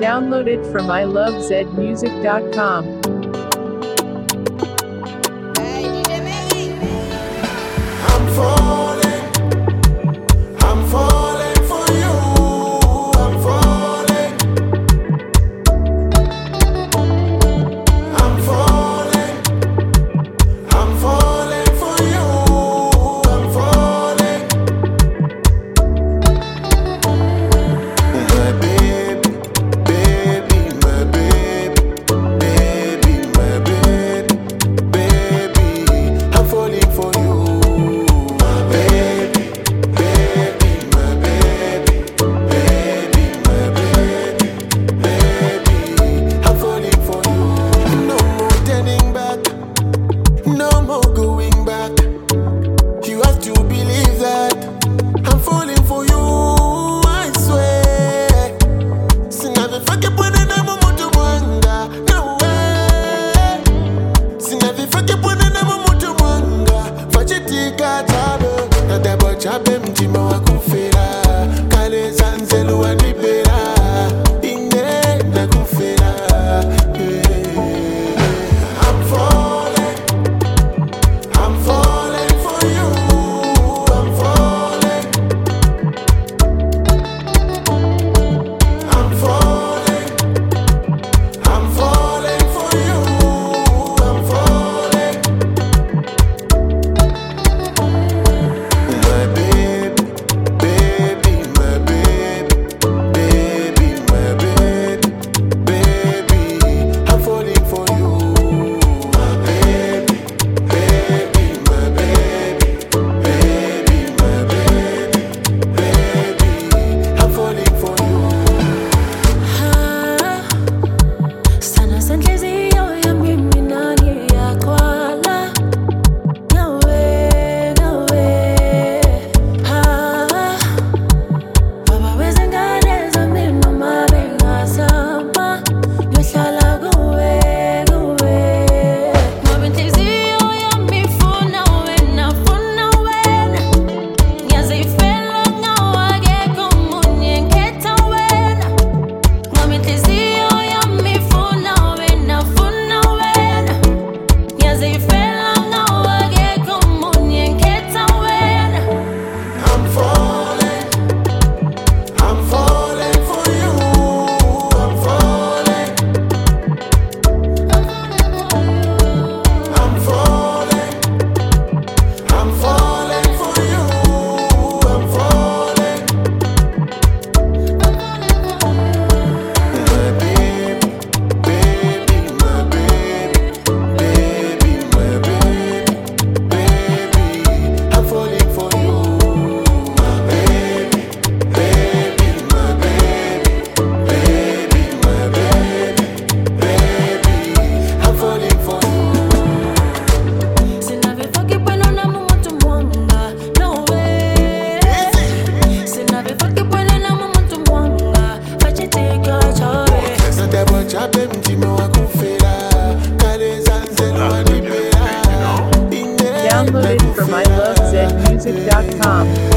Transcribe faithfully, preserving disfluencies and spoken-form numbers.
Download it from I love zed music dot com. I'm falling, I'm falling for you, I'm falling, I'm falling, I'm falling for you, I'm falling, my baby, baby, my baby, baby, my baby, baby, I'm falling for you. Chabe mtima wa kufera kale zanzelu wa nipera ine na kufera. I'm falling, I'm falling for you, I'm falling, I'm falling, I'm falling for you, I'm falling. My baby, baby, my baby, baby, my baby, baby, I'm falling for you. My baby, baby, my baby, baby, my baby, baby, I'm falling for you. Sana senhliziyyo yami mina ngiyakhwala ngawe ngawe ha baba wezingane zami noma bengazama ngiyohlala kuwe kuwe ngoba inhliziyo yami ifuna wena funa wena ngiyazifela ngawe akekho omunye ngikhetha wena ngoba inhliziyo yami ifuna wena funa wena ngiyazifela ngawe akekho omunye ngikhetha wena. I'm falling, I'm falling for you, I'm falling, I'm falling, I'm falling for you, I'm falling. My baby, baby, my baby, baby, my baby, baby, I'm falling for you. My baby, baby, my baby, baby, my baby, baby, I'm falling for you. Sinavifaki pweno na mumuntu mwanga no way. Sinavifaki pweno na mumuntu mwanga fachitika chowe. Nadabo chabe mtima wa kufera kale zanzelu wa nipera ine Download it from I love zed music dot com.